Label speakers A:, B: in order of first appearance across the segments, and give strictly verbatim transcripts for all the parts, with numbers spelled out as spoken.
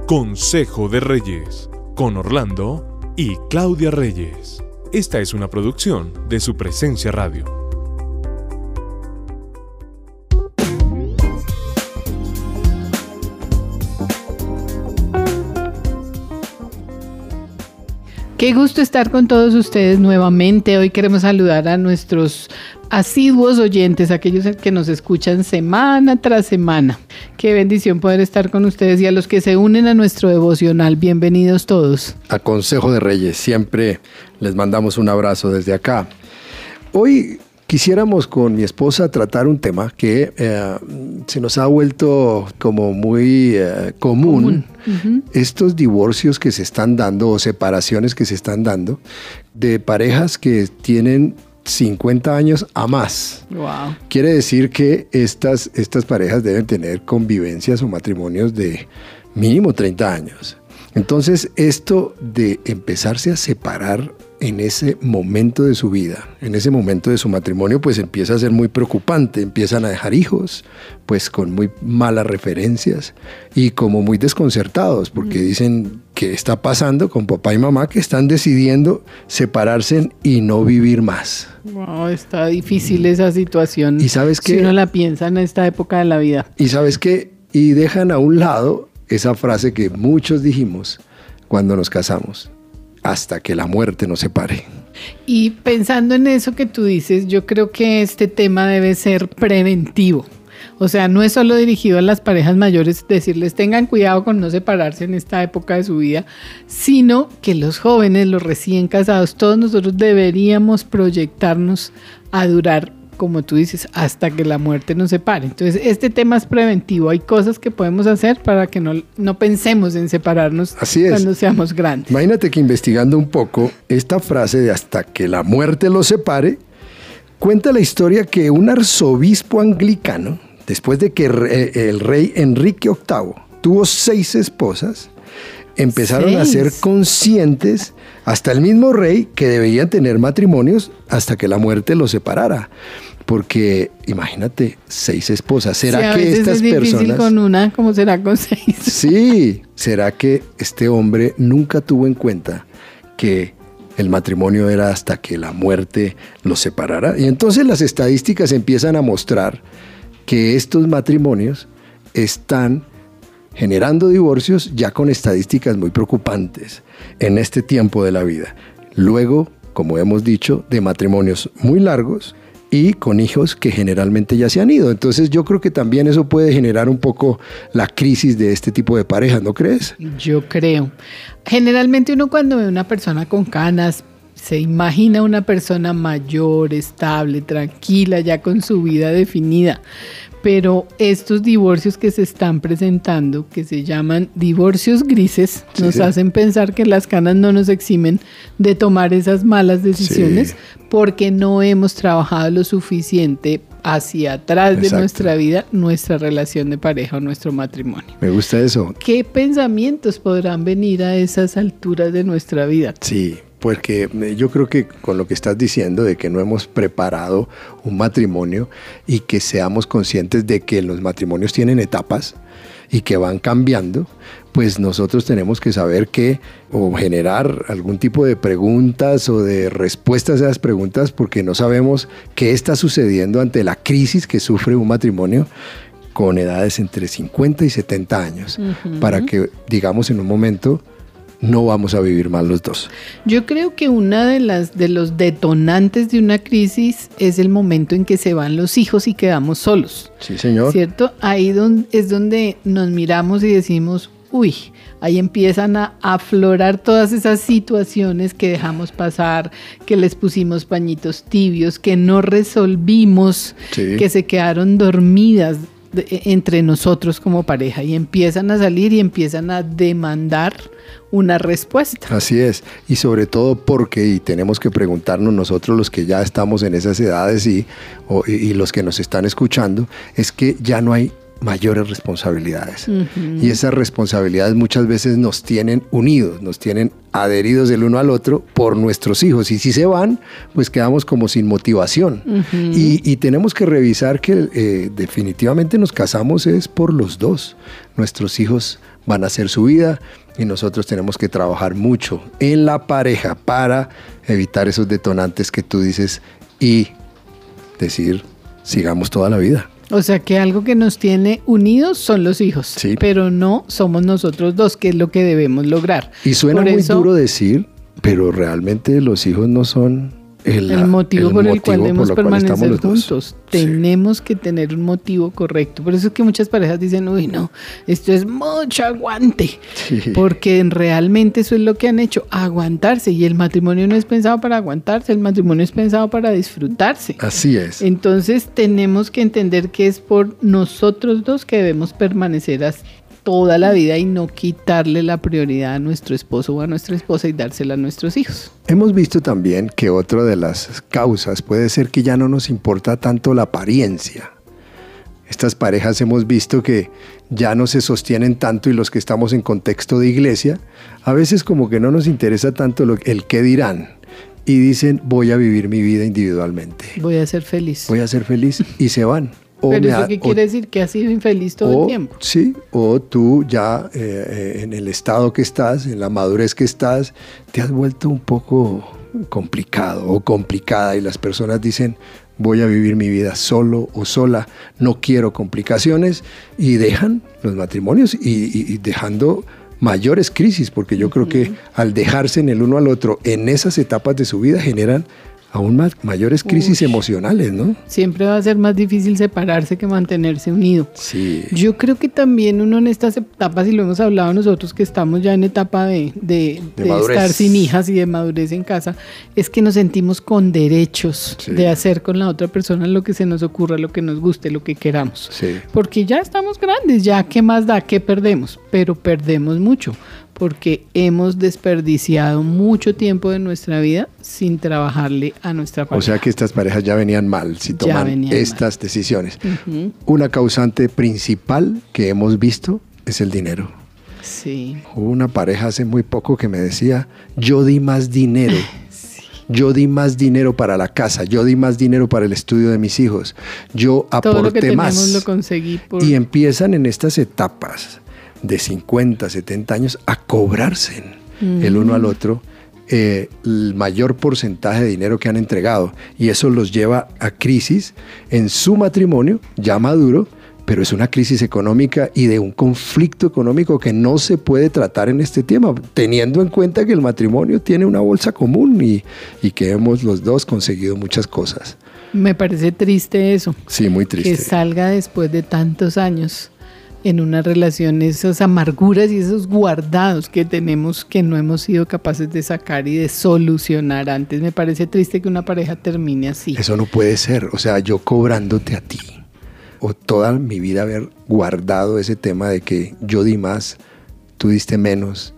A: Consejo de Reyes, con Orlando y Claudia Reyes. Esta es una producción de Su Presencia Radio.
B: Qué gusto estar con todos ustedes nuevamente. Hoy queremos saludar a nuestros asiduos oyentes, aquellos que nos escuchan semana tras semana. Qué bendición poder estar con ustedes y a los que se unen a nuestro devocional. Bienvenidos todos.
C: A Consejo de Reyes, siempre les mandamos un abrazo desde acá. Hoy quisiéramos con mi esposa tratar un tema que eh, se nos ha vuelto como muy eh, común. común. Uh-huh. Estos divorcios que se están dando o separaciones que se están dando de parejas que tienen cincuenta años a más.
B: Wow.
C: Quiere decir que estas, estas parejas deben tener convivencias o matrimonios de mínimo treinta años. Entonces, esto de empezarse a separar en ese momento de su vida, en ese momento de su matrimonio, pues empieza a ser muy preocupante. Empiezan a dejar hijos, pues con muy malas referencias y como muy desconcertados, porque mm. dicen que está pasando con papá y mamá que están decidiendo separarse y no vivir más.
B: Wow, está difícil esa situación.
C: ¿Y sabes qué?
B: Si uno la piensa en esta época de la vida.
C: ¿Y sabes qué? Y dejan a un lado esa frase que muchos dijimos cuando nos casamos: hasta que la muerte nos separe.
B: Y pensando en eso que tú dices, yo creo que este tema debe ser preventivo. O sea, no es solo dirigido a las parejas mayores, decirles tengan cuidado con no separarse en esta época de su vida, sino que los jóvenes, los recién casados, todos nosotros deberíamos proyectarnos a durar, como tú dices, hasta que la muerte nos separe. Entonces, este tema es preventivo. Hay cosas que podemos hacer para que no, no pensemos en separarnos.
C: Así es.
B: Cuando seamos grandes.
C: Imagínate que investigando un poco, esta frase de hasta que la muerte los separe, cuenta la historia que un arzobispo anglicano, después de que el rey Enrique octavo tuvo seis esposas, empezaron seis. a ser conscientes, hasta el mismo rey, que debían tener matrimonios hasta que la muerte los separara. Porque, imagínate, seis esposas. ¿Será
B: sí,
C: que estas
B: es difícil
C: personas...
B: con una, ¿cómo será con seis?
C: Sí, ¿será que este hombre nunca tuvo en cuenta que el matrimonio era hasta que la muerte los separara? Y entonces las estadísticas empiezan a mostrar que estos matrimonios están generando divorcios ya con estadísticas muy preocupantes en este tiempo de la vida. Luego, como hemos dicho, de matrimonios muy largos y con hijos que generalmente ya se han ido. Entonces yo creo que también eso puede generar un poco la crisis de este tipo de parejas, ¿no crees?
B: Yo creo. Generalmente uno cuando ve una persona con canas, se imagina una persona mayor, estable, tranquila, ya con su vida definida. Pero estos divorcios que se están presentando, que se llaman divorcios grises, sí, nos sí. hacen pensar que las canas no nos eximen de tomar esas malas decisiones, sí. porque no hemos trabajado lo suficiente hacia atrás Exacto. de nuestra vida, nuestra relación de pareja o nuestro matrimonio.
C: Me gusta eso.
B: ¿Qué pensamientos podrán venir a esas alturas de nuestra vida?
C: Sí. Porque yo creo que con lo que estás diciendo de que no hemos preparado un matrimonio y que seamos conscientes de que los matrimonios tienen etapas y que van cambiando, pues nosotros tenemos que saber que o generar algún tipo de preguntas o de respuestas a esas preguntas, porque no sabemos qué está sucediendo ante la crisis que sufre un matrimonio con edades entre cincuenta y setenta años, uh-huh. para que digamos en un momento no vamos a vivir mal los dos.
B: Yo creo que una de las de los detonantes de una crisis es el momento en que se van los hijos y quedamos solos.
C: Sí, señor.
B: ¿Cierto? Ahí don, es donde nos miramos y decimos, uy, ahí empiezan a aflorar todas esas situaciones que dejamos pasar, que les pusimos pañitos tibios, que no resolvimos, sí. que se quedaron dormidas de, entre nosotros como pareja, y empiezan a salir y empiezan a demandar una respuesta.
C: Así es, y sobre todo porque, y tenemos que preguntarnos nosotros los que ya estamos en esas edades y, o, y los que nos están escuchando, es que ya no hay mayores responsabilidades. Uh-huh. Y esas responsabilidades muchas veces nos tienen unidos, nos tienen adheridos el uno al otro por nuestros hijos. Y si se van, pues quedamos como sin motivación. Uh-huh. Y, y tenemos que revisar que eh, definitivamente nos casamos es por los dos. Nuestros hijos van a hacer su vida y nosotros tenemos que trabajar mucho en la pareja para evitar esos detonantes que tú dices y decir, sigamos toda la vida.
B: O sea que algo que nos tiene unidos son los hijos, sí, pero no somos nosotros dos, que es lo que debemos lograr.
C: Y suena Por muy eso, duro decir, pero realmente los hijos no son el,
B: el motivo
C: el
B: por el
C: motivo
B: cual debemos permanecer juntos.
C: Dos.
B: Tenemos
C: sí.
B: que tener un motivo correcto. Por eso es que muchas parejas dicen, uy, no, esto es mucho aguante. Sí. Porque realmente eso es lo que han hecho, aguantarse. Y el matrimonio no es pensado para aguantarse, el matrimonio es pensado para disfrutarse.
C: Así es.
B: Entonces tenemos que entender que es por nosotros dos que debemos permanecer hasta toda la vida y no quitarle la prioridad a nuestro esposo o a nuestra esposa y dársela a nuestros hijos.
C: Hemos visto también que otra de las causas puede ser que ya no nos importa tanto la apariencia. Estas parejas hemos visto que ya no se sostienen tanto y los que estamos en contexto de iglesia, a veces como que no nos interesa tanto lo, el qué dirán. Y dicen, voy a vivir mi vida individualmente.
B: Voy a ser feliz.
C: Voy a ser feliz y se van.
B: O ¿Pero eso qué quiere o, decir? ¿Que has sido infeliz todo
C: o,
B: el tiempo?
C: Sí, o tú ya eh, eh, en el estado que estás, en la madurez que estás, te has vuelto un poco complicado o complicada y las personas dicen, voy a vivir mi vida solo o sola, no quiero complicaciones y dejan los matrimonios y, y, y dejando mayores crisis, porque yo uh-huh. creo que al dejarse en el uno al otro en esas etapas de su vida generan aún más mayores crisis Uy, emocionales, ¿no?
B: Siempre va a ser más difícil separarse que mantenerse unido.
C: Sí.
B: Yo creo que también uno en estas etapas, y lo hemos hablado nosotros que estamos ya en etapa de, de, de, de estar sin hijas y de madurez en casa, es que nos sentimos con derechos sí. de hacer con la otra persona lo que se nos ocurra, lo que nos guste, lo que queramos.
C: Sí.
B: Porque ya estamos grandes, ya qué más da, qué perdemos, pero perdemos mucho. Porque hemos desperdiciado mucho tiempo de nuestra vida sin trabajarle a nuestra pareja.
C: O sea que estas parejas ya venían mal si toman estas mal. decisiones. Uh-huh. Una causante principal que hemos visto es el dinero.
B: Sí.
C: Hubo una pareja hace muy poco que me decía, yo di más dinero. Sí. Yo di más dinero para la casa, yo di más dinero para el estudio de mis hijos, yo aporté
B: Todo lo que
C: más.
B: tenemos lo conseguí por...
C: Y empiezan en estas etapas de cincuenta, setenta años a cobrarse mm. el uno al otro eh, el mayor porcentaje de dinero que han entregado y eso los lleva a crisis en su matrimonio ya maduro, pero es una crisis económica y de un conflicto económico que no se puede tratar en este tema, teniendo en cuenta que el matrimonio tiene una bolsa común y, y que hemos los dos conseguido muchas cosas.
B: Me parece triste eso.
C: Sí, muy triste.
B: Que salga después de tantos años en una relación esas amarguras y esos guardados que tenemos que no hemos sido capaces de sacar y de solucionar antes. Me parece triste que una pareja termine así.
C: Eso no puede ser, o sea, yo cobrándote a ti o toda mi vida haber guardado ese tema de que yo di más, tú diste menos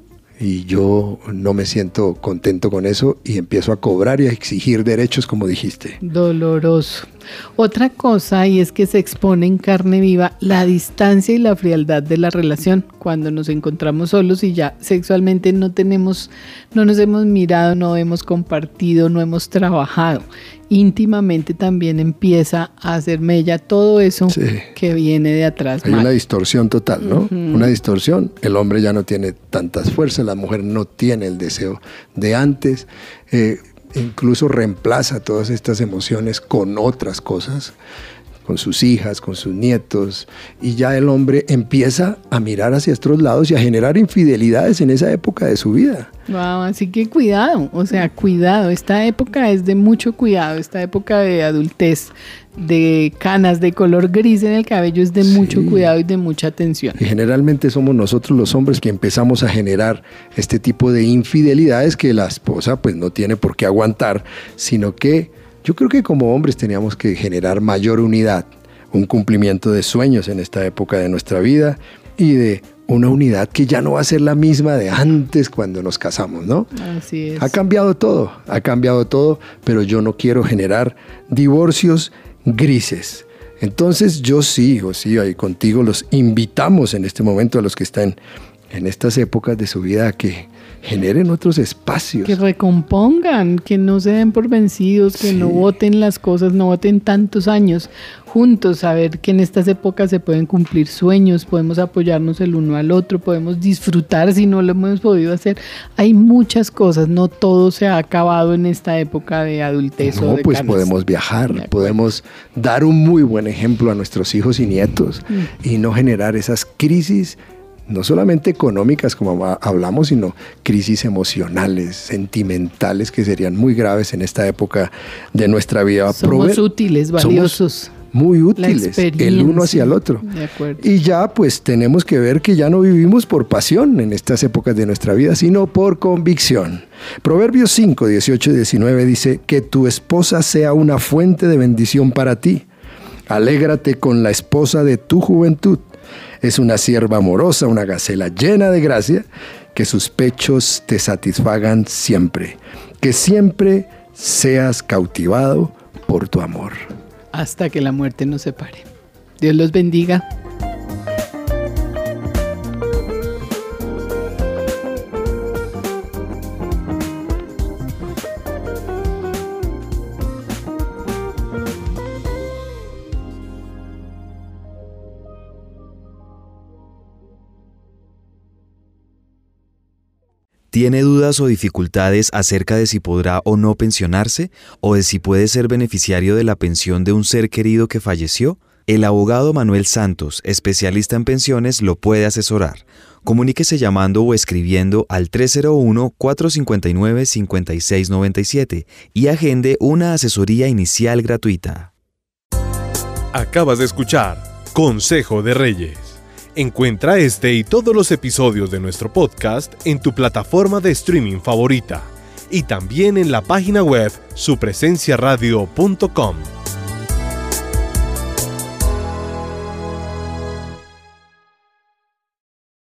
C: y yo no me siento contento con eso y empiezo a cobrar y a exigir derechos como dijiste.
B: Doloroso. Otra cosa, y es que se expone en carne viva la distancia y la frialdad de la relación cuando nos encontramos solos y ya sexualmente no tenemos, no nos hemos mirado, no hemos compartido, no hemos trabajado. Íntimamente también empieza a hacer mella todo eso sí. que viene de atrás.
C: Hay mal. Una distorsión total, ¿no? Uh-huh. Una distorsión. El hombre ya no tiene tantas fuerzas, la mujer no tiene el deseo de antes. Eh, incluso reemplaza todas estas emociones con otras cosas, con sus hijas, con sus nietos, y ya el hombre empieza a mirar hacia otros lados y a generar infidelidades en esa época de su vida.
B: Wow, así que cuidado, o sea, cuidado, esta época es de mucho cuidado, esta época de adultez, de canas, de color gris en el cabello es de sí. mucho cuidado y de mucha atención.
C: Y generalmente somos nosotros los hombres que empezamos a generar este tipo de infidelidades que la esposa pues no tiene por qué aguantar, sino que yo creo que como hombres teníamos que generar mayor unidad, un cumplimiento de sueños en esta época de nuestra vida y de una unidad que ya no va a ser la misma de antes cuando nos casamos, ¿no?
B: Así es.
C: Ha cambiado todo, ha cambiado todo, pero yo no quiero generar divorcios grises. Entonces yo sí, José, ahí contigo los invitamos en este momento a los que están en estas épocas de su vida a que generen otros espacios.
B: Que recompongan, que no se den por vencidos, que sí. no voten las cosas, no voten tantos años juntos, saber que en estas épocas se pueden cumplir sueños, podemos apoyarnos el uno al otro, podemos disfrutar si no lo hemos podido hacer. Hay muchas cosas, no todo se ha acabado en esta época de adultez
C: no,
B: o de
C: pues
B: canas.
C: Podemos viajar, podemos dar un muy buen ejemplo a nuestros hijos y nietos mm. y no generar esas crisis no solamente económicas como hablamos, sino crisis emocionales, sentimentales que serían muy graves en esta época de nuestra vida.
B: Somos Prover- útiles, valiosos.
C: Somos muy útiles, el uno hacia el otro.
B: De acuerdo.
C: Y ya pues tenemos que ver que ya no vivimos por pasión en estas épocas de nuestra vida, sino por convicción. Proverbios cinco, dieciocho y diecinueve dice, que tu esposa sea una fuente de bendición para ti. Alégrate con la esposa de tu juventud. Es una sierva amorosa, una gacela llena de gracia, que sus pechos te satisfagan siempre, que siempre seas cautivado por tu amor.
B: Hasta que la muerte nos separe. Dios los bendiga.
D: ¿Tiene dudas o dificultades acerca de si podrá o no pensionarse o de si puede ser beneficiario de la pensión de un ser querido que falleció? El abogado Manuel Santos, especialista en pensiones, lo puede asesorar. Comuníquese llamando o escribiendo al tres cero uno, cuatro cinco nueve, cinco seis nueve siete y agende una asesoría inicial gratuita.
A: Acabas de escuchar Consejo de Reyes. Encuentra este y todos los episodios de nuestro podcast en tu plataforma de streaming favorita y también en la página web su presencia radio punto com.